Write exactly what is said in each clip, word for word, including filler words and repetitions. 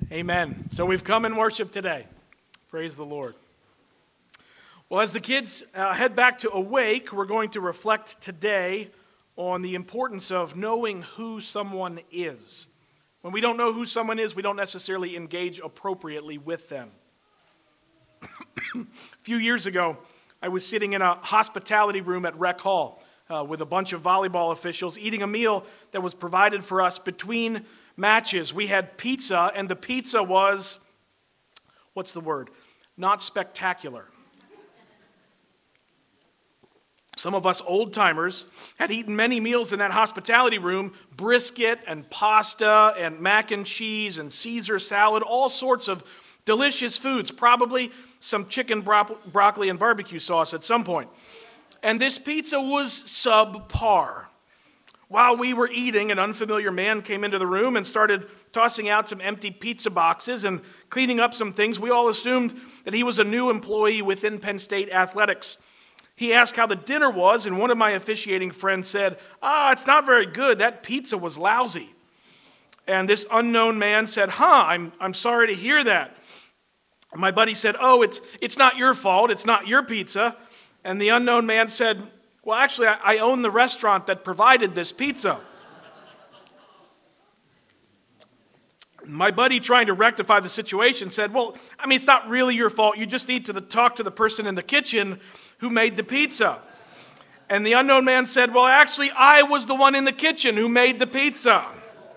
Amen. So we've come in worship today. Praise the Lord. Well, as the kids uh, head back to Awake, we're going to reflect today on the importance of knowing who someone is. When we don't know who someone is, we don't necessarily engage appropriately with them. A few years ago, I was sitting in a hospitality room at Rec Hall uh, with a bunch of volleyball officials eating a meal that was provided for us between matches. We had pizza, and the pizza was, what's the word? Not spectacular. Some of us old-timers had eaten many meals in that hospitality room, brisket and pasta and mac and cheese and Caesar salad, all sorts of delicious foods, probably some chicken, bro- broccoli, and barbecue sauce at some point. And this pizza was subpar. While we were eating, an unfamiliar man came into the room and started tossing out some empty pizza boxes and cleaning up some things. We all assumed that he was a new employee within Penn State Athletics. He asked how the dinner was, and one of my officiating friends said, ah, it's not very good. That pizza was lousy. And this unknown man said, huh, I'm, I'm sorry to hear that. And my buddy said, oh, it's, it's not your fault. It's not your pizza. And the unknown man said, well, actually, I, I own the restaurant that provided this pizza. My buddy, trying to rectify the situation, said, well, I mean, it's not really your fault. You just need to the, talk to the person in the kitchen who made the pizza. And the unknown man said, well, actually, I was the one in the kitchen who made the pizza.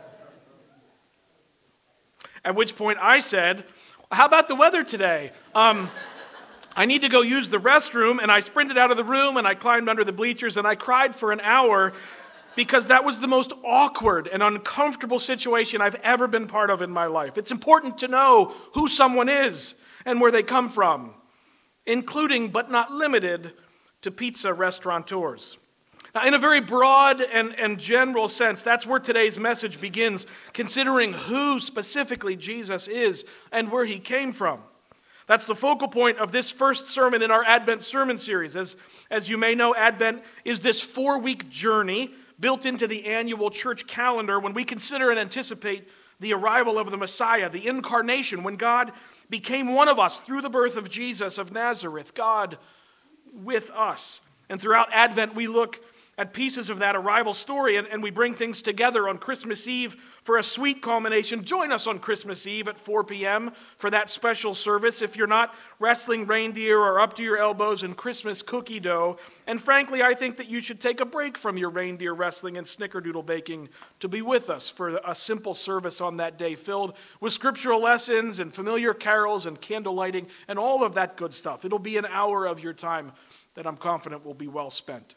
At which point I said, how about the weather today? Um, I need to go use the restroom, and I sprinted out of the room, and I climbed under the bleachers, and I cried for an hour because that was the most awkward and uncomfortable situation I've ever been part of in my life. It's important to know who someone is and where they come from, including but not limited to pizza restaurateurs. Now, in a very broad and, and general sense, that's where today's message begins, considering who specifically Jesus is and where he came from. That's the focal point of this first sermon in our Advent sermon series. As, as you may know, Advent is this four-week journey built into the annual church calendar when we consider and anticipate the arrival of the Messiah, the incarnation, when God became one of us through the birth of Jesus of Nazareth, God with us. And throughout Advent, we look at pieces of that arrival story, and, and we bring things together on Christmas Eve for a sweet culmination. Join us on Christmas Eve at four p.m. for that special service if you're not wrestling reindeer or up to your elbows in Christmas cookie dough. And frankly, I think that you should take a break from your reindeer wrestling and snickerdoodle baking to be with us for a simple service on that day filled with scriptural lessons and familiar carols and candle lighting and all of that good stuff. It'll be an hour of your time that I'm confident will be well spent.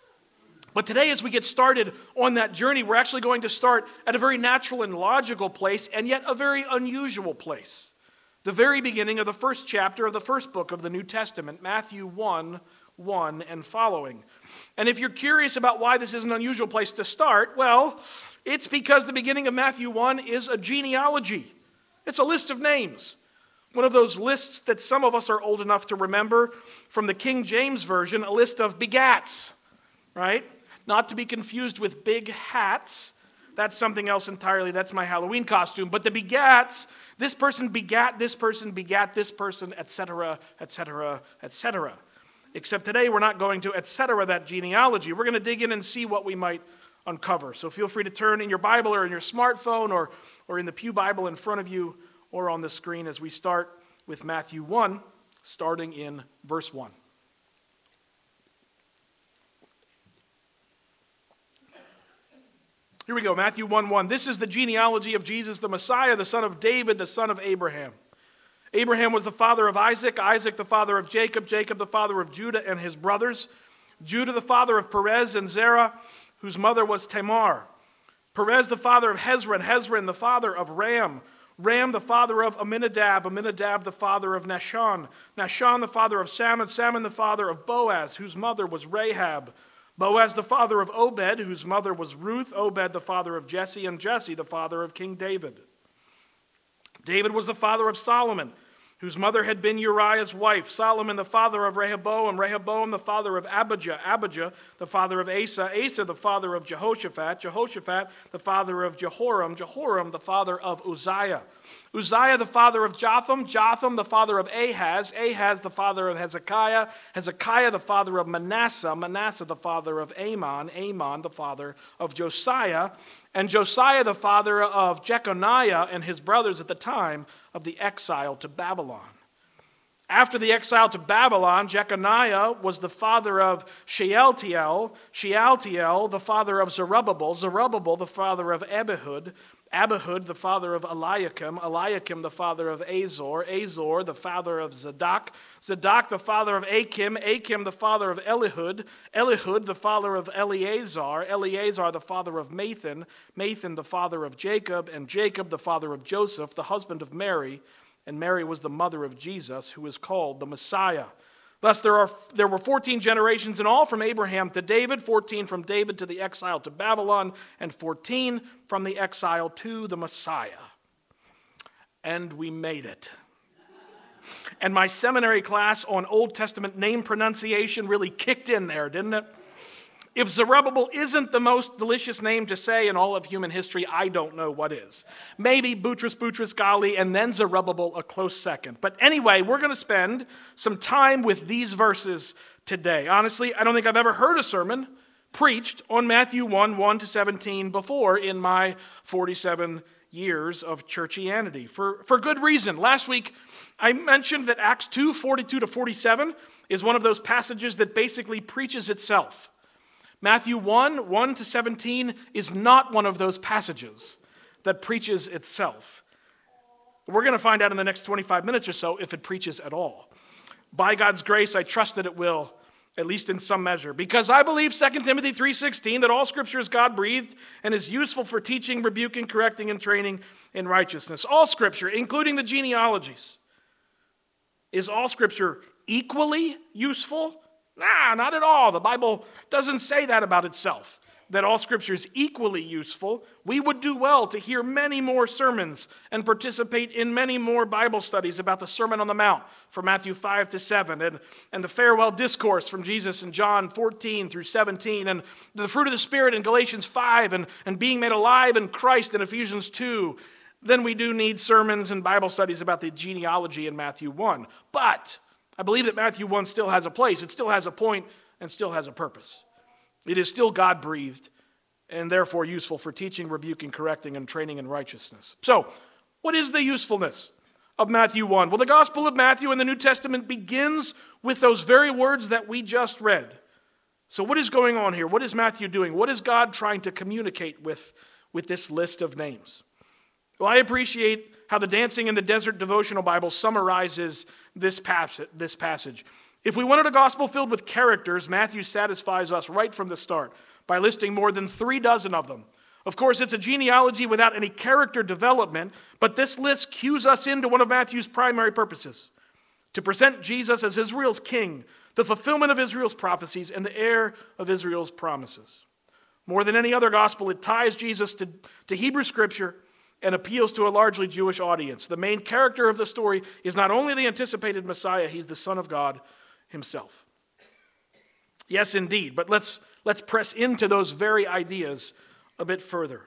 But today, as we get started on that journey, we're actually going to start at a very natural and logical place, and yet a very unusual place. The very beginning of the first chapter of the first book of the New Testament, Matthew one, one and following. And if you're curious about why this is an unusual place to start, well, it's because the beginning of Matthew one is a genealogy. It's a list of names. One of those lists that some of us are old enough to remember from the King James Version, a list of begats, right? Not to be confused with big hats. That's something else entirely. That's my Halloween costume. But the begats, this person begat, this person begat, this person, et cetera, et cetera, et cetera. Except today we're not going to et cetera that genealogy. We're going to dig in and see what we might uncover. So feel free to turn in your Bible or in your smartphone or, or in the Pew Bible in front of you or on the screen as we start with Matthew one, starting in verse one. Here we go, Matthew one, one. This is the genealogy of Jesus, the Messiah, the son of David, the son of Abraham. Abraham was the father of Isaac, Isaac the father of Jacob, Jacob the father of Judah and his brothers, Judah the father of Perez and Zerah, whose mother was Tamar. Perez the father of Hezron, Hezron the father of Ram, Ram the father of Amminadab, Amminadab the father of Nahshon, Nahshon the father of Salmon, Salmon the father of Boaz, whose mother was Rahab, Boaz the father of Obed, whose mother was Ruth, Obed the father of Jesse, and Jesse the father of King David. David was the father of Solomon, whose mother had been Uriah's wife, Solomon the father of Rehoboam, Rehoboam the father of Abijah, Abijah the father of Asa, Asa the father of Jehoshaphat, Jehoshaphat the father of Jehoram, Jehoram the father of Uzziah, Uzziah the father of Jotham, Jotham the father of Ahaz, Ahaz the father of Hezekiah, Hezekiah the father of Manasseh, Manasseh the father of Amon, Amon the father of Josiah, and Josiah the father of Jeconiah and his brothers at the time of the exile to Babylon. After the exile to Babylon, Jeconiah was the father of Shealtiel, Shealtiel the father of Zerubbabel, Zerubbabel the father of Abihud, Abihud the father of Eliakim, Eliakim the father of Azor, Azor the father of Zadok, Zadok the father of Achim, Achim the father of Elihud, Elihud the father of Eleazar, Eleazar the father of Mathan, Mathan the father of Jacob, and Jacob the father of Joseph, the husband of Mary, and Mary was the mother of Jesus, who is called the Messiah. Thus there are there were fourteen generations in all from Abraham to David, fourteen from David to the exile to Babylon, and fourteen from the exile to the Messiah. And we made it. And my seminary class on Old Testament name pronunciation really kicked in there, didn't it? If Zerubbabel isn't the most delicious name to say in all of human history, I don't know what is. Maybe Boutros Boutros Ghali and then Zerubbabel a close second. But anyway, we're going to spend some time with these verses today. Honestly, I don't think I've ever heard a sermon preached on Matthew one, one to seventeen before in my forty-seven years of churchianity. For, for good reason. Last week, I mentioned that Acts two, forty-two to forty-seven is one of those passages that basically preaches itself. Matthew one, one to seventeen is not one of those passages that preaches itself. We're going to find out in the next twenty-five minutes or so if it preaches at all. By God's grace, I trust that it will, at least in some measure, because I believe Second Timothy three sixteen, that all Scripture is God-breathed and is useful for teaching, rebuking, correcting, and training in righteousness. All Scripture, including the genealogies. Is all Scripture equally useful? Nah, not at all. The Bible doesn't say that about itself, that all Scripture is equally useful. We would do well to hear many more sermons and participate in many more Bible studies about the Sermon on the Mount from Matthew five to seven, and, and the farewell discourse from Jesus in John fourteen through seventeen, and the fruit of the Spirit in Galatians five, and, and being made alive in Christ in Ephesians two. Then we do need sermons and Bible studies about the genealogy in Matthew one. But I believe that Matthew one still has a place. It still has a point and still has a purpose. It is still God-breathed and therefore useful for teaching, rebuking, correcting, and training in righteousness. So, what is the usefulness of Matthew one? Well, the Gospel of Matthew in the New Testament begins with those very words that we just read. So what is going on here? What is Matthew doing? What is God trying to communicate with, with this list of names? Well, I appreciate how the Dancing in the Desert devotional Bible summarizes this passage. If we wanted a gospel filled with characters, Matthew satisfies us right from the start by listing more than three dozen of them. Of course, it's a genealogy without any character development, but this list cues us into one of Matthew's primary purposes, to present Jesus as Israel's king, the fulfillment of Israel's prophecies, and the heir of Israel's promises. More than any other gospel, it ties Jesus to, to Hebrew Scripture and appeals to a largely Jewish audience. The main character of the story is not only the anticipated Messiah, he's the Son of God himself. Yes, indeed, but let's, let's press into those very ideas a bit further.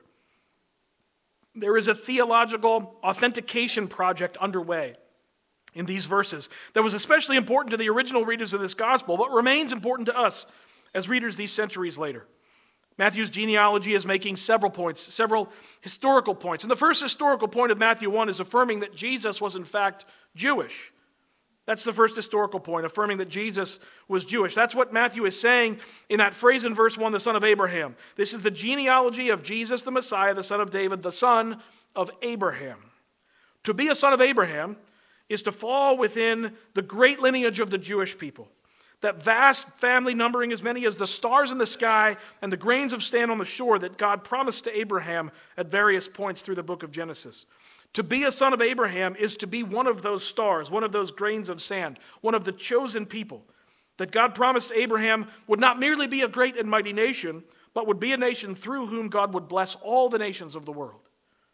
There is a theological authentication project underway in these verses that was especially important to the original readers of this gospel, but remains important to us as readers these centuries later. Matthew's genealogy is making several points, several historical points. And the first historical point of Matthew one is affirming that Jesus was in fact Jewish. That's the first historical point, affirming that Jesus was Jewish. That's what Matthew is saying in that phrase in verse one, the son of Abraham. This is the genealogy of Jesus the Messiah, the son of David, the son of Abraham. To be a son of Abraham is to fall within the great lineage of the Jewish people. That vast family numbering as many as the stars in the sky and the grains of sand on the shore that God promised to Abraham at various points through the book of Genesis. To be a son of Abraham is to be one of those stars, one of those grains of sand, one of the chosen people that God promised Abraham would not merely be a great and mighty nation, but would be a nation through whom God would bless all the nations of the world.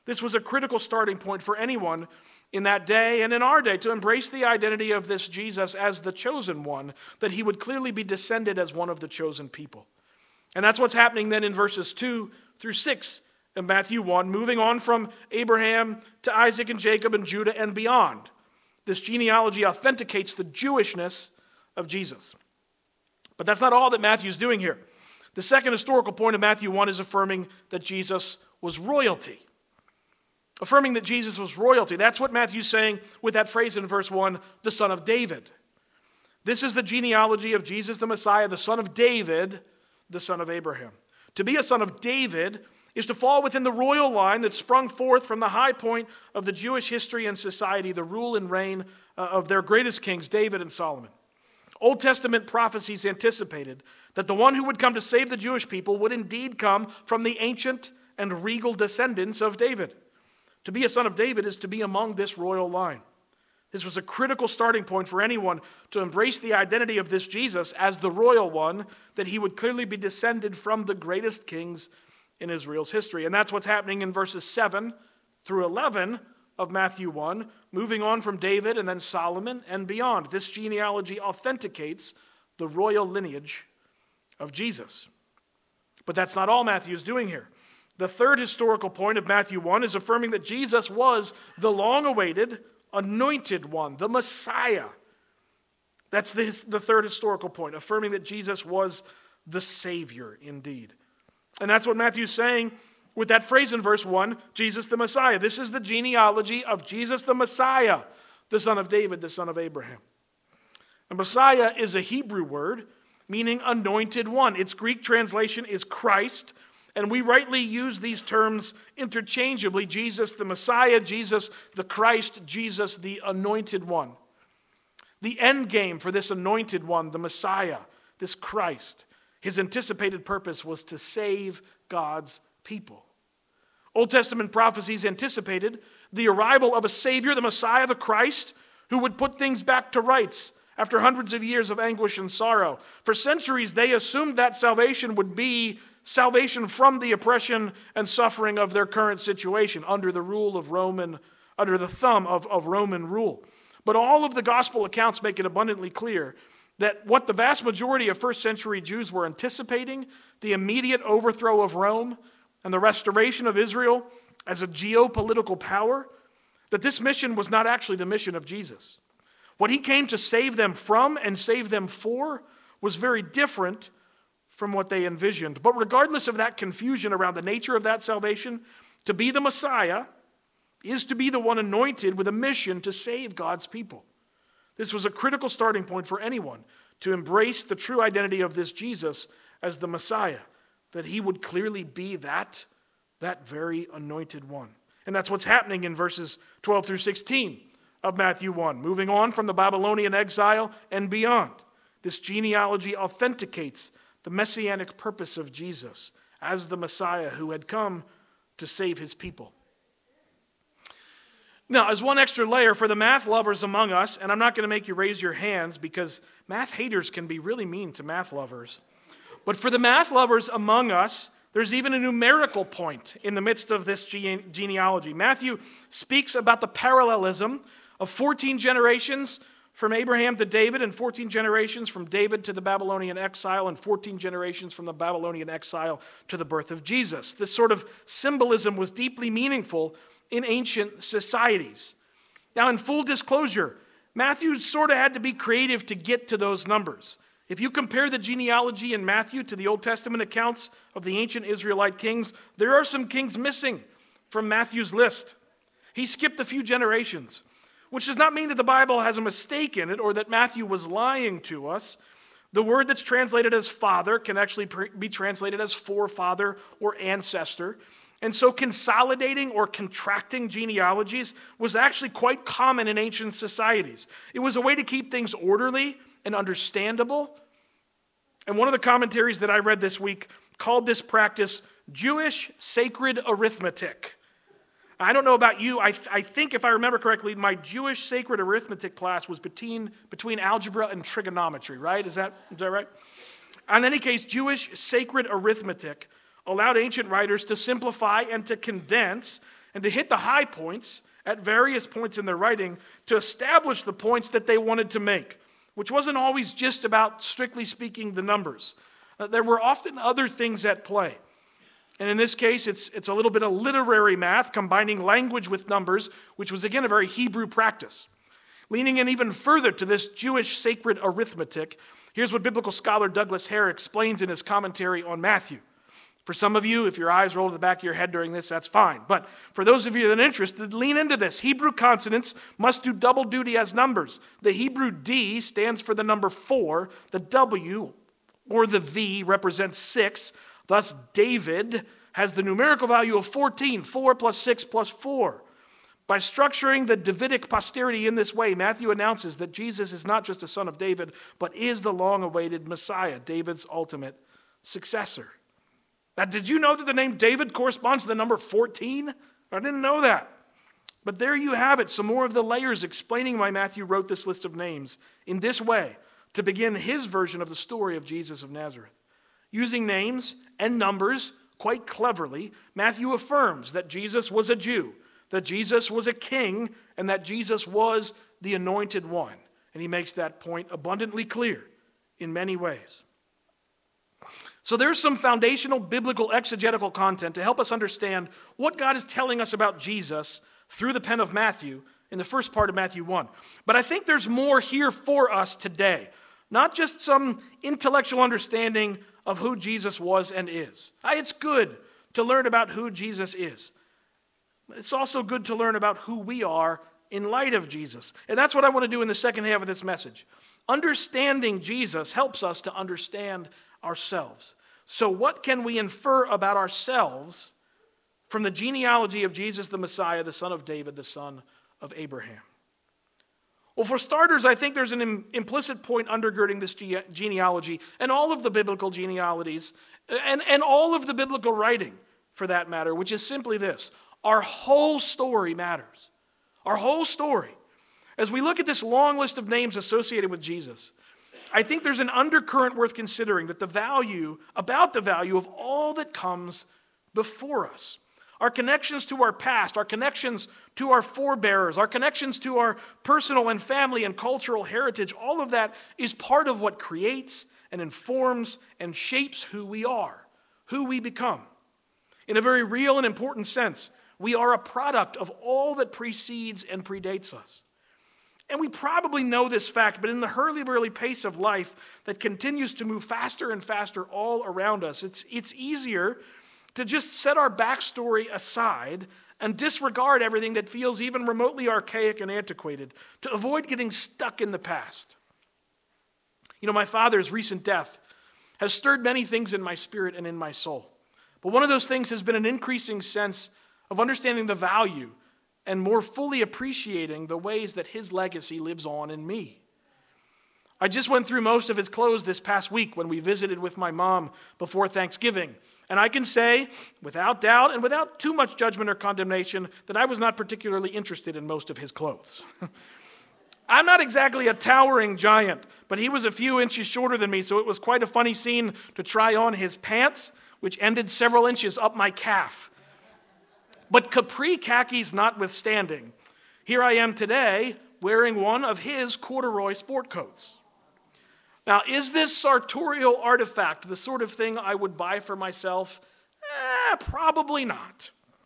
This was a critical starting point for anyone in that day and in our day to embrace the identity of this Jesus as the chosen one, that he would clearly be descended as one of the chosen people. And that's what's happening then in verses two through six in Matthew one, moving on from Abraham to Isaac and Jacob and Judah and beyond. This genealogy authenticates the Jewishness of Jesus. But that's not all that Matthew's doing here. The second historical point of Matthew one is affirming that Jesus was royalty. Affirming that Jesus was royalty. That's what Matthew's saying with that phrase in verse one, the son of David. This is the genealogy of Jesus the Messiah, the son of David, the son of Abraham. To be a son of David is to fall within the royal line that sprung forth from the high point of the Jewish history and society, the rule and reign of their greatest kings, David and Solomon. Old Testament prophecies anticipated that the one who would come to save the Jewish people would indeed come from the ancient and regal descendants of David. To be a son of David is to be among this royal line. This was a critical starting point for anyone to embrace the identity of this Jesus as the royal one, that he would clearly be descended from the greatest kings in Israel's history. And that's what's happening in verses seven through eleven of Matthew one, moving on from David and then Solomon and beyond. This genealogy authenticates the royal lineage of Jesus. But that's not all Matthew is doing here. The third historical point of Matthew one is affirming that Jesus was the long-awaited, anointed one, the Messiah. That's the, the third historical point, affirming that Jesus was the Savior indeed. And that's what Matthew's saying with that phrase in verse one, Jesus the Messiah. This is the genealogy of Jesus the Messiah, the son of David, the son of Abraham. And Messiah is a Hebrew word meaning anointed one. Its Greek translation is Christ, and we rightly use these terms interchangeably: Jesus the Messiah, Jesus the Christ, Jesus the anointed one. The end game for this anointed one, the Messiah, this Christ, his anticipated purpose was to save God's people. Old Testament prophecies anticipated the arrival of a Savior, the Messiah, the Christ, who would put things back to rights after hundreds of years of anguish and sorrow. For centuries, they assumed that salvation would be salvation from the oppression and suffering of their current situation under the rule of Roman, under the thumb of, of Roman rule. But all of the gospel accounts make it abundantly clear that what the vast majority of first century Jews were anticipating, the immediate overthrow of Rome and the restoration of Israel as a geopolitical power, that this mission was not actually the mission of Jesus. What he came to save them from and save them for was very different from what they envisioned. But regardless of that confusion around the nature of that salvation, to be the Messiah is to be the one anointed with a mission to save God's people. This was a critical starting point for anyone to embrace the true identity of this Jesus as the Messiah, that he would clearly be that, that very anointed one. And that's what's happening in verses twelve through sixteen of Matthew one, moving on from the Babylonian exile and beyond. This genealogy authenticates the messianic purpose of Jesus as the Messiah who had come to save his people. Now, as one extra layer for the math lovers among us, and I'm not going to make you raise your hands because math haters can be really mean to math lovers, but for the math lovers among us, there's even a numerical point in the midst of this gene- genealogy. Matthew speaks about the parallelism of fourteen generations from Abraham to David, and fourteen generations from David to the Babylonian exile, and fourteen generations from the Babylonian exile to the birth of Jesus. This sort of symbolism was deeply meaningful in ancient societies. Now, in full disclosure, Matthew sort of had to be creative to get to those numbers. If you compare the genealogy in Matthew to the Old Testament accounts of the ancient Israelite kings, there are some kings missing from Matthew's list. He skipped a few generations, which does not mean that the Bible has a mistake in it or that Matthew was lying to us. The word that's translated as father can actually be translated as forefather or ancestor. And so consolidating or contracting genealogies was actually quite common in ancient societies. It was a way to keep things orderly and understandable. And one of the commentaries that I read this week called this practice Jewish sacred arithmetic. I don't know about you, I, I think if I remember correctly, my Jewish sacred arithmetic class was between, between algebra and trigonometry, right? Is that, is that right? In any case, Jewish sacred arithmetic allowed ancient writers to simplify and to condense and to hit the high points at various points in their writing to establish the points that they wanted to make, which wasn't always just about, strictly speaking, the numbers. Uh, there were often other things at play. And in this case, it's, it's a little bit of literary math, combining language with numbers, which was, again, a very Hebrew practice. Leaning in even further to this Jewish sacred arithmetic, here's what biblical scholar Douglas Hare explains in his commentary on Matthew. For some of you, if your eyes roll to the back of your head during this, that's fine. But for those of you that are interested, lean into this. Hebrew consonants must do double duty as numbers. The Hebrew D stands for the number four. The W, or the V, represents six. Thus, David has the numerical value of fourteen, four plus six plus four. By structuring the Davidic posterity in this way, Matthew announces that Jesus is not just a son of David, but is the long-awaited Messiah, David's ultimate successor. Now, did you know that the name David corresponds to the number fourteen? I didn't know that. But there you have it, some more of the layers explaining why Matthew wrote this list of names in this way to begin his version of the story of Jesus of Nazareth. Using names and numbers quite cleverly, Matthew affirms that Jesus was a Jew, that Jesus was a king, and that Jesus was the anointed one. And he makes that point abundantly clear in many ways. So there's some foundational biblical exegetical content to help us understand what God is telling us about Jesus through the pen of Matthew in the first part of Matthew one. But I think there's more here for us today. Not just some intellectual understanding of who Jesus was and is. It's good to learn about who Jesus is. It's also good to learn about who we are in light of Jesus. And that's what I want to do in the second half of this message. Understanding Jesus helps us to understand ourselves. So what can we infer about ourselves from the genealogy of Jesus the Messiah, the son of David, the son of Abraham? Well, for starters, I think there's an im- implicit point undergirding this ge- genealogy and all of the biblical genealogies and, and all of the biblical writing, for that matter, which is simply this. Our whole story matters. Our whole story. As we look at this long list of names associated with Jesus, I think there's an undercurrent worth considering that the value, about the value of all that comes before us. Our connections to our past, our connections to our forebears, our connections to our personal and family and cultural heritage, all of that is part of what creates and informs and shapes who we are, who we become. In a very real and important sense, we are a product of all that precedes and predates us. And we probably know this fact, but in the hurly-burly pace of life that continues to move faster and faster all around us, it's, it's easier to just set our backstory aside and disregard everything that feels even remotely archaic and antiquated to avoid getting stuck in the past. You know, my father's recent death has stirred many things in my spirit and in my soul. But one of those things has been an increasing sense of understanding the value and more fully appreciating the ways that his legacy lives on in me. I just went through most of his clothes this past week when we visited with my mom before Thanksgiving. And I can say, without doubt and without too much judgment or condemnation, that I was not particularly interested in most of his clothes. I'm not exactly a towering giant, but he was a few inches shorter than me, so it was quite a funny scene to try on his pants, which ended several inches up my calf. But capri khakis notwithstanding, here I am today wearing one of his corduroy sport coats. Now, is this sartorial artifact the sort of thing I would buy for myself? Eh, probably not.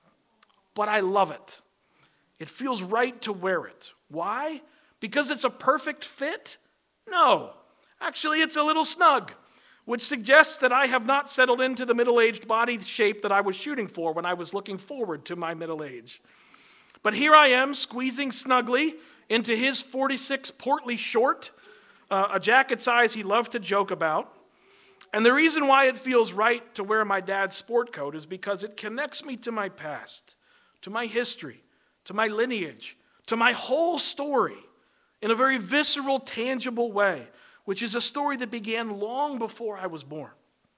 But I love it. It feels right to wear it. Why? Because it's a perfect fit? No. Actually, it's a little snug, which suggests that I have not settled into the middle-aged body shape that I was shooting for when I was looking forward to my middle age. But here I am, squeezing snugly into his forty-six portly short, uh, a jacket size he loved to joke about. And the reason why it feels right to wear my dad's sport coat is because it connects me to my past, to my history, to my lineage, to my whole story in a very visceral, tangible way, which is a story that began long before I was born.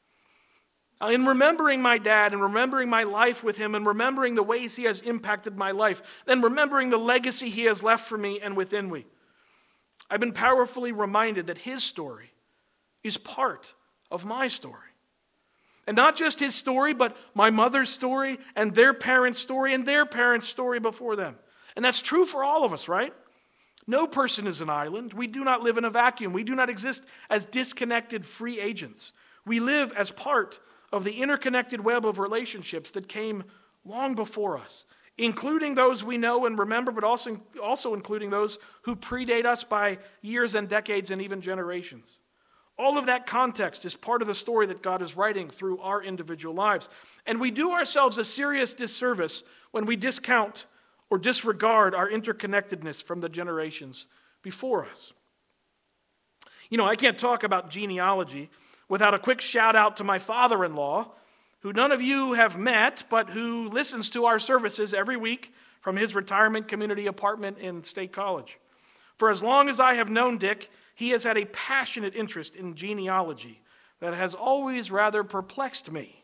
In remembering my dad and remembering my life with him and remembering the ways he has impacted my life and remembering the legacy he has left for me and within me, I've been powerfully reminded that his story is part of my story. And not just his story, but my mother's story and their parents' story and their parents' story before them. And that's true for all of us, right? No person is an island. We do not live in a vacuum. We do not exist as disconnected free agents. We live as part of the interconnected web of relationships that came long before us, including those we know and remember, but also, also including those who predate us by years and decades and even generations. All of that context is part of the story that God is writing through our individual lives. And we do ourselves a serious disservice when we discount or disregard our interconnectedness from the generations before us. You know, I can't talk about genealogy without a quick shout out to my father-in-law, who none of you have met, but who listens to our services every week from his retirement community apartment in State College. For as long as I have known Dick, he has had a passionate interest in genealogy that has always rather perplexed me.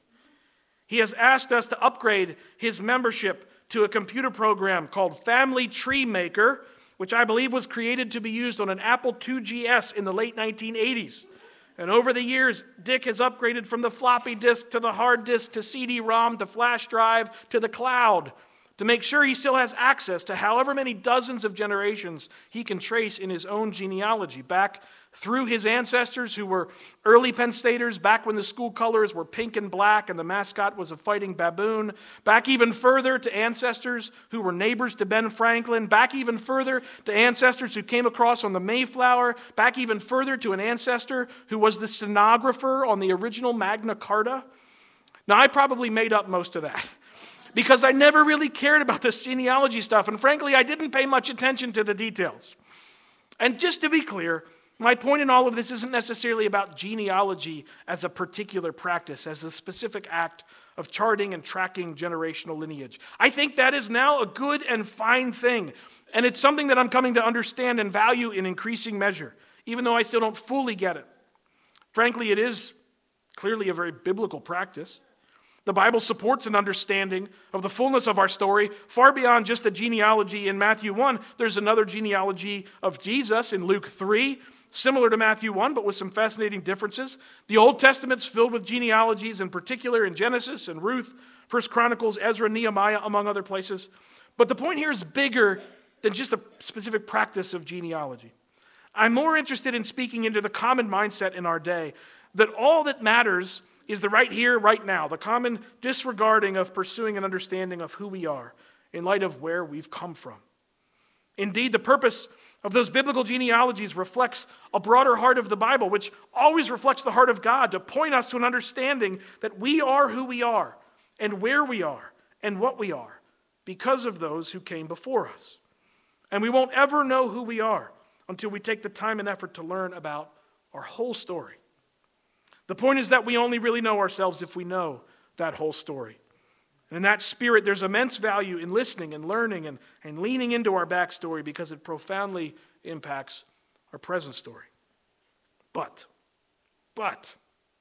He has asked us to upgrade his membership to a computer program called Family Tree Maker, which I believe was created to be used on an Apple two G S in the late nineteen eighties. And over the years, Dick has upgraded from the floppy disk to the hard disk to C D ROM to flash drive to the cloud to make sure he still has access to however many dozens of generations he can trace in his own genealogy, back through his ancestors who were early Penn Staters, back when the school colors were pink and black and the mascot was a fighting baboon, back even further to ancestors who were neighbors to Ben Franklin, back even further to ancestors who came across on the Mayflower, back even further to an ancestor who was the stenographer on the original Magna Carta. Now, I probably made up most of that, because I never really cared about this genealogy stuff, and frankly, I didn't pay much attention to the details. And just to be clear, my point in all of this isn't necessarily about genealogy as a particular practice, as a specific act of charting and tracking generational lineage. I think that is now a good and fine thing, and it's something that I'm coming to understand and value in increasing measure, even though I still don't fully get it. Frankly, it is clearly a very biblical practice. The Bible supports an understanding of the fullness of our story far beyond just the genealogy in Matthew one. There's another genealogy of Jesus in Luke three, similar to Matthew one, but with some fascinating differences. The Old Testament's filled with genealogies, in particular in Genesis and Ruth, First Chronicles, Ezra, Nehemiah, among other places. But the point here is bigger than just a specific practice of genealogy. I'm more interested in speaking into the common mindset in our day that all that matters is the right here, right now, the common disregarding of pursuing an understanding of who we are in light of where we've come from. Indeed, the purpose of those biblical genealogies reflects a broader heart of the Bible, which always reflects the heart of God, to point us to an understanding that we are who we are and where we are and what we are because of those who came before us. And we won't ever know who we are until we take the time and effort to learn about our whole story. The point is that we only really know ourselves if we know that whole story. And in that spirit, there's immense value in listening and learning and, and leaning into our backstory because it profoundly impacts our present story. But, but,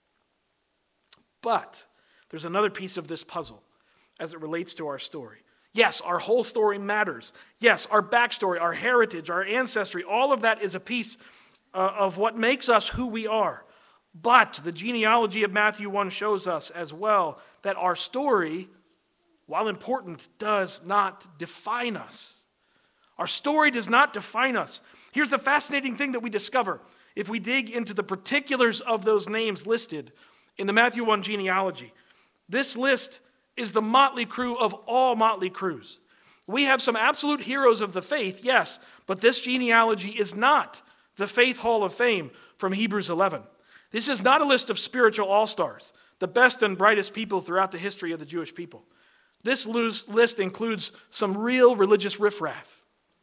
but, there's another piece of this puzzle as it relates to our story. Yes, our whole story matters. Yes, our backstory, our heritage, our ancestry, all of that is a piece uh, of what makes us who we are. But the genealogy of Matthew one shows us as well that our story, while important, does not define us. Our story does not define us. Here's the fascinating thing that we discover if we dig into the particulars of those names listed in the Matthew one genealogy. This list is the motley crew of all motley crews. We have some absolute heroes of the faith, yes, but this genealogy is not the Faith Hall of Fame from Hebrews eleven. This is not a list of spiritual all-stars, the best and brightest people throughout the history of the Jewish people. This list includes some real religious riffraff.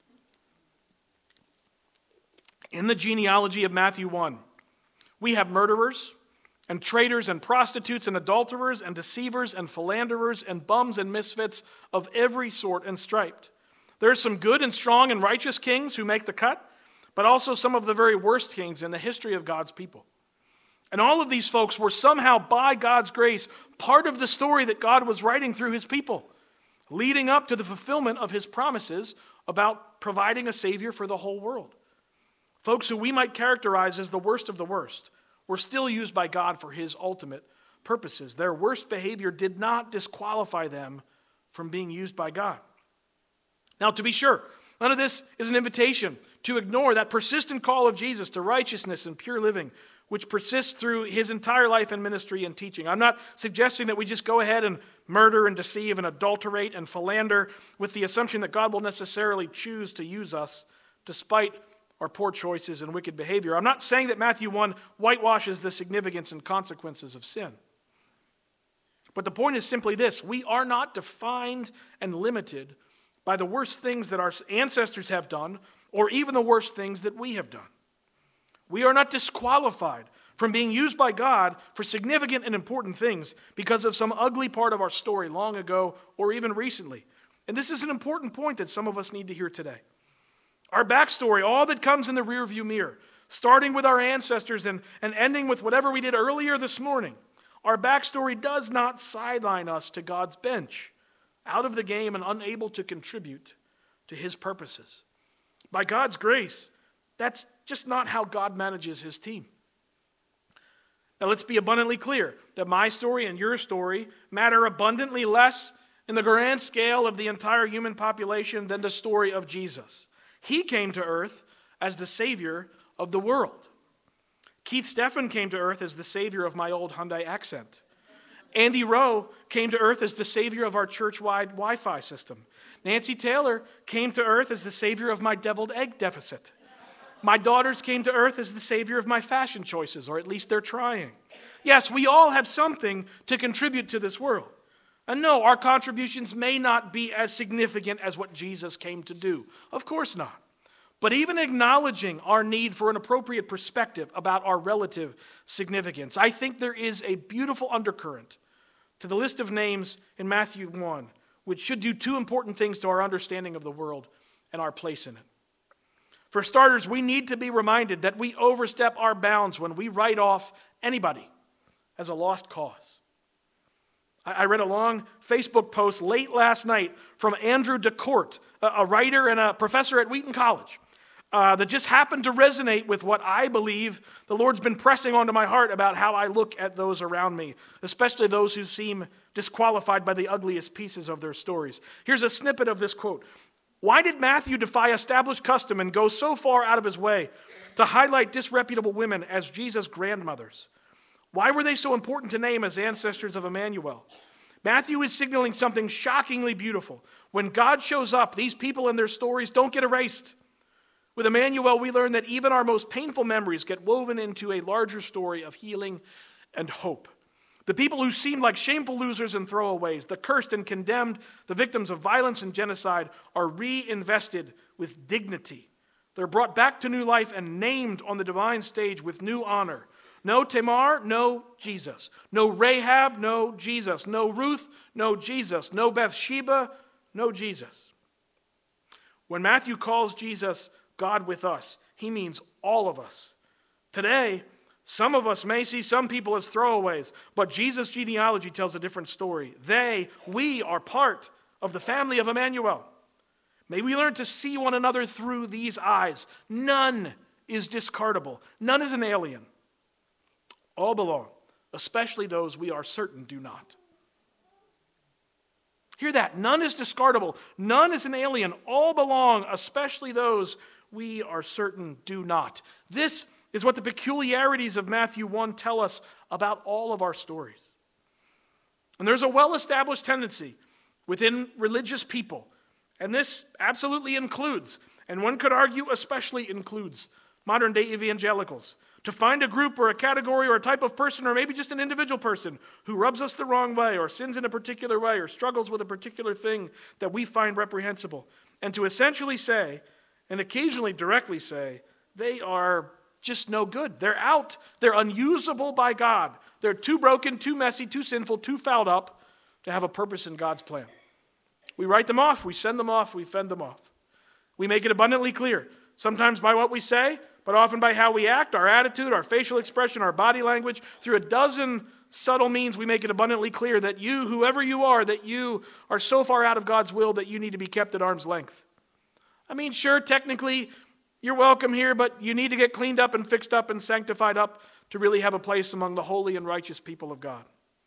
In the genealogy of Matthew one, we have murderers and traitors and prostitutes and adulterers and deceivers and philanderers and bums and misfits of every sort and stripe. There are some good and strong and righteous kings who make the cut, but also some of the very worst kings in the history of God's people. And all of these folks were somehow, by God's grace, part of the story that God was writing through his people, leading up to the fulfillment of his promises about providing a Savior for the whole world. Folks who we might characterize as the worst of the worst were still used by God for his ultimate purposes. Their worst behavior did not disqualify them from being used by God. Now, to be sure, none of this is an invitation to ignore that persistent call of Jesus to righteousness and pure living, which persists through his entire life and ministry and teaching. I'm not suggesting that we just go ahead and murder and deceive and adulterate and philander with the assumption that God will necessarily choose to use us despite our poor choices and wicked behavior. I'm not saying that Matthew one whitewashes the significance and consequences of sin. But the point is simply this: we are not defined and limited by the worst things that our ancestors have done, or even the worst things that we have done. We are not disqualified from being used by God for significant and important things because of some ugly part of our story long ago or even recently. And this is an important point that some of us need to hear today. Our backstory, all that comes in the rearview mirror, starting with our ancestors and, and ending with whatever we did earlier this morning, our backstory does not sideline us to God's bench, out of the game and unable to contribute to his purposes. By God's grace, that's just not how God manages his team. Now let's be abundantly clear that my story and your story matter abundantly less in the grand scale of the entire human population than the story of Jesus. He came to earth as the Savior of the world. Keith Steffen came to earth as the Savior of my old Hyundai Accent. Andy Rowe came to earth as the Savior of our church-wide Wi-Fi system. Nancy Taylor came to earth as the Savior of my deviled egg deficit. My daughters came to earth as the Savior of my fashion choices, or at least they're trying. Yes, we all have something to contribute to this world. And no, our contributions may not be as significant as what Jesus came to do. Of course not. But even acknowledging our need for an appropriate perspective about our relative significance, I think there is a beautiful undercurrent to the list of names in Matthew one, which should do two important things to our understanding of the world and our place in it. For starters, we need to be reminded that we overstep our bounds when we write off anybody as a lost cause. I read a long Facebook post late last night from Andrew DeCourt, a writer and a professor at Wheaton College, uh, that just happened to resonate with what I believe the Lord's been pressing onto my heart about how I look at those around me, especially those who seem disqualified by the ugliest pieces of their stories. Here's a snippet of this quote. Why did Matthew defy established custom and go so far out of his way to highlight disreputable women as Jesus' grandmothers? Why were they so important to name as ancestors of Emmanuel? Matthew is signaling something shockingly beautiful. When God shows up, these people and their stories don't get erased. With Emmanuel, we learn that even our most painful memories get woven into a larger story of healing and hope. The people who seemed like shameful losers and throwaways, the cursed and condemned, the victims of violence and genocide, are reinvested with dignity. They're brought back to new life and named on the divine stage with new honor. No Tamar, no Jesus. No Rahab, no Jesus. No Ruth, no Jesus. No Bathsheba, no Jesus. When Matthew calls Jesus God with us, he means all of us. Today, some of us may see some people as throwaways, but Jesus' genealogy tells a different story. They, we are part of the family of Emmanuel. May we learn to see one another through these eyes. None is discardable. None is an alien. All belong, especially those we are certain do not. Hear that. None is discardable. None is an alien. All belong, especially those we are certain do not. This is what the peculiarities of Matthew one tell us about all of our stories. And there's a well-established tendency within religious people, and this absolutely includes, and one could argue especially includes, modern-day evangelicals, to find a group or a category or a type of person or maybe just an individual person who rubs us the wrong way or sins in a particular way or struggles with a particular thing that we find reprehensible, and to essentially say, and occasionally directly say, they are just no good. They're out. They're unusable by God. They're too broken, too messy, too sinful, too fouled up to have a purpose in God's plan. We write them off. We send them off. We fend them off. We make it abundantly clear, sometimes by what we say, but often by how we act, our attitude, our facial expression, our body language. Through a dozen subtle means, we make it abundantly clear that you, whoever you are, that you are so far out of God's will that you need to be kept at arm's length. I mean, sure, technically, you're welcome here, but you need to get cleaned up and fixed up and sanctified up to really have a place among the holy and righteous people of God.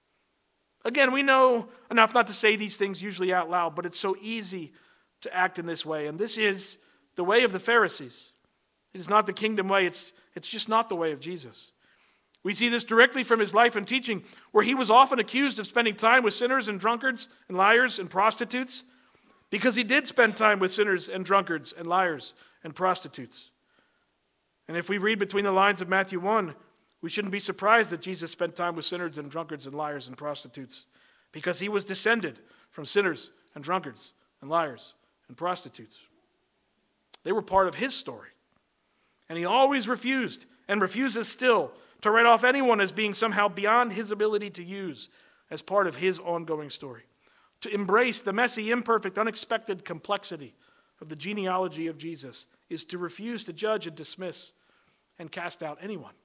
Again, we know enough not to say these things usually out loud, but it's so easy to act in this way. And this is the way of the Pharisees. It is not the kingdom way. It's, it's just not the way of Jesus. We see this directly from his life and teaching, where he was often accused of spending time with sinners and drunkards and liars and prostitutes, because he did spend time with sinners and drunkards and liars and prostitutes. And if we read between the lines of Matthew one, we shouldn't be surprised that Jesus spent time with sinners and drunkards and liars and prostitutes, because he was descended from sinners and drunkards and liars and prostitutes. They were part of his story. And he always refused, and refuses still, to write off anyone as being somehow beyond his ability to use as part of his ongoing story. To embrace the messy, imperfect, unexpected complexity of the genealogy of Jesus is to refuse to judge and dismiss and cast out anyone.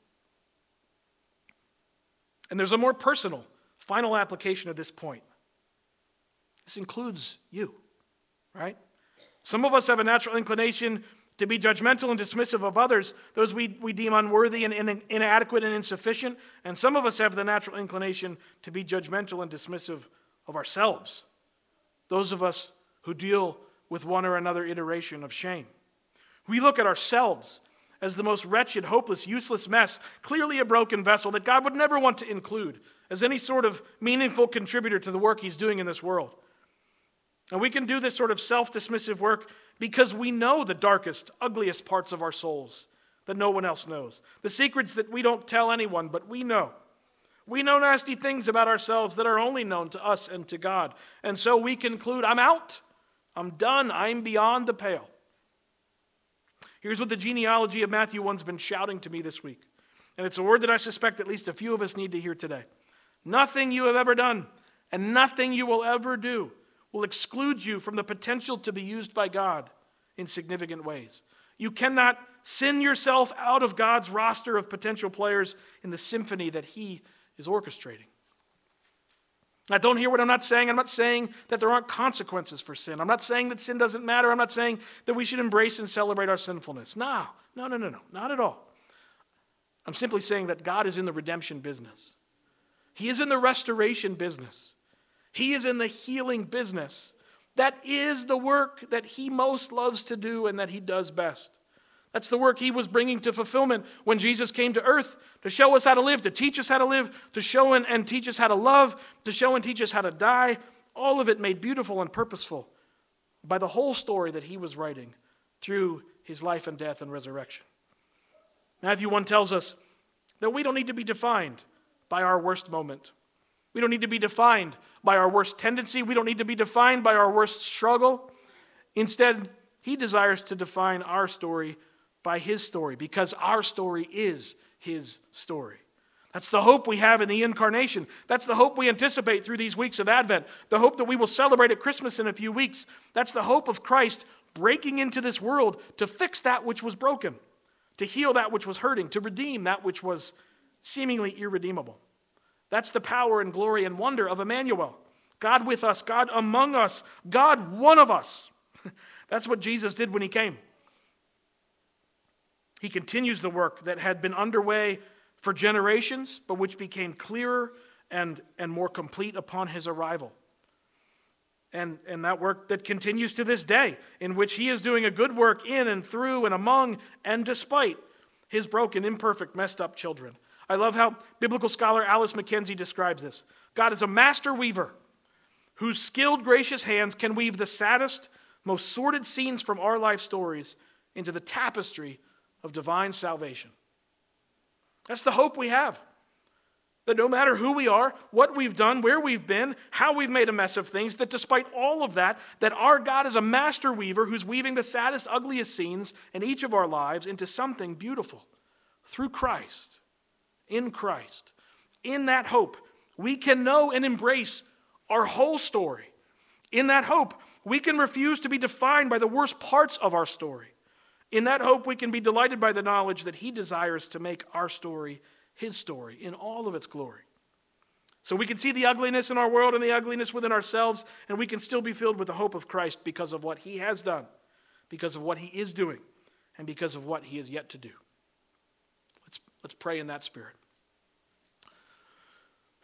And there's a more personal, final application of this point. This includes you, right? Some of us have a natural inclination to be judgmental and dismissive of others, those we, we deem unworthy and in, inadequate and insufficient. And some of us have the natural inclination to be judgmental and dismissive of ourselves, those of us who deal with one or another iteration of shame. We look at ourselves as the most wretched, hopeless, useless mess, clearly a broken vessel that God would never want to include as any sort of meaningful contributor to the work he's doing in this world. And we can do this sort of self-dismissive work because we know the darkest, ugliest parts of our souls that no one else knows. The secrets that we don't tell anyone, but we know. We know nasty things about ourselves that are only known to us and to God. And so we conclude, I'm out. I'm done. I'm beyond the pale. Here's what the genealogy of Matthew one's been shouting to me this week. And it's a word that I suspect at least a few of us need to hear today. Nothing you have ever done and nothing you will ever do will exclude you from the potential to be used by God in significant ways. You cannot sin yourself out of God's roster of potential players in the symphony that he is orchestrating. Now, don't hear what I'm not saying. I'm not saying that there aren't consequences for sin. I'm not saying that sin doesn't matter. I'm not saying that we should embrace and celebrate our sinfulness. No, no, no, no, no, not at all. I'm simply saying that God is in the redemption business. He is in the restoration business. He is in the healing business. That is the work that he most loves to do and that he does best. That's the work he was bringing to fulfillment when Jesus came to earth to show us how to live, to teach us how to live, to show and, and teach us how to love, to show and teach us how to die. All of it made beautiful and purposeful by the whole story that he was writing through his life and death and resurrection. Matthew one tells us that we don't need to be defined by our worst moment. We don't need to be defined by our worst tendency. We don't need to be defined by our worst struggle. Instead, he desires to define our story by his story, because our story is his story. That's the hope we have in the incarnation. That's the hope we anticipate through these weeks of Advent. The hope that we will celebrate at Christmas in a few weeks. That's the hope of Christ breaking into this world to fix that which was broken, to heal that which was hurting, to redeem that which was seemingly irredeemable. That's the power and glory and wonder of Emmanuel. God with us, God among us, God one of us. That's what Jesus did when he came. He continues the work that had been underway for generations, but which became clearer and, and more complete upon his arrival. And, and that work that continues to this day, in which he is doing a good work in and through and among and despite his broken, imperfect, messed up children. I love how biblical scholar Alice McKenzie describes this. God is a master weaver whose skilled, gracious hands can weave the saddest, most sordid scenes from our life stories into the tapestry of divine salvation. That's the hope we have. That no matter who we are, what we've done, where we've been, how we've made a mess of things, that despite all of that, that our God is a master weaver who's weaving the saddest, ugliest scenes in each of our lives into something beautiful through Christ, in Christ. In that hope, we can know and embrace our whole story. In that hope, we can refuse to be defined by the worst parts of our story. In that hope, we can be delighted by the knowledge that he desires to make our story his story in all of its glory. So we can see the ugliness in our world and the ugliness within ourselves, and we can still be filled with the hope of Christ because of what he has done, because of what he is doing, and because of what he is yet to do. Let's, let's pray in that spirit.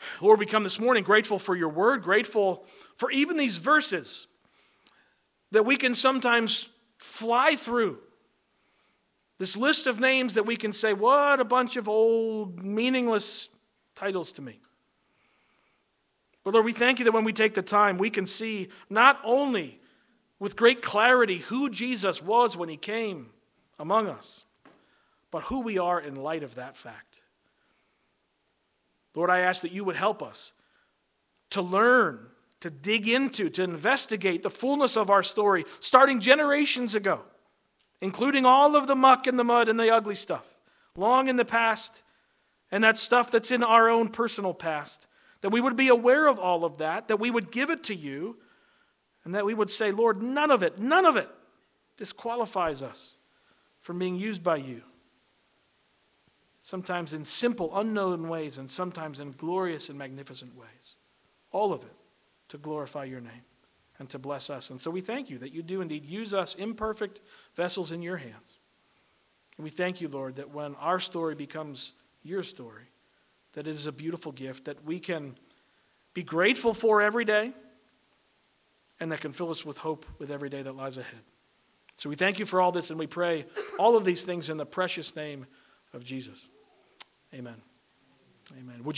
Lord, we come this morning grateful for your word, grateful for even these verses that we can sometimes fly through. This list of names that we can say, what a bunch of old, meaningless titles to me. But Lord, we thank you that when we take the time, we can see not only with great clarity who Jesus was when he came among us, but who we are in light of that fact. Lord, I ask that you would help us to learn, to dig into, to investigate the fullness of our story, starting generations ago, including all of the muck and the mud and the ugly stuff, long in the past, and that stuff that's in our own personal past, that we would be aware of all of that, that we would give it to you, and that we would say, Lord, none of it, none of it disqualifies us from being used by you. Sometimes in simple, unknown ways, and sometimes in glorious and magnificent ways. All of it to glorify your name and to bless us. And so we thank you that you do indeed use us, imperfect vessels, in your hands. And we thank you, Lord, that when our story becomes your story, that it is a beautiful gift that we can be grateful for every day and that can fill us with hope with every day that lies ahead. So we thank you for all this, and we pray all of these things in the precious name of Jesus. Amen. Amen. Would you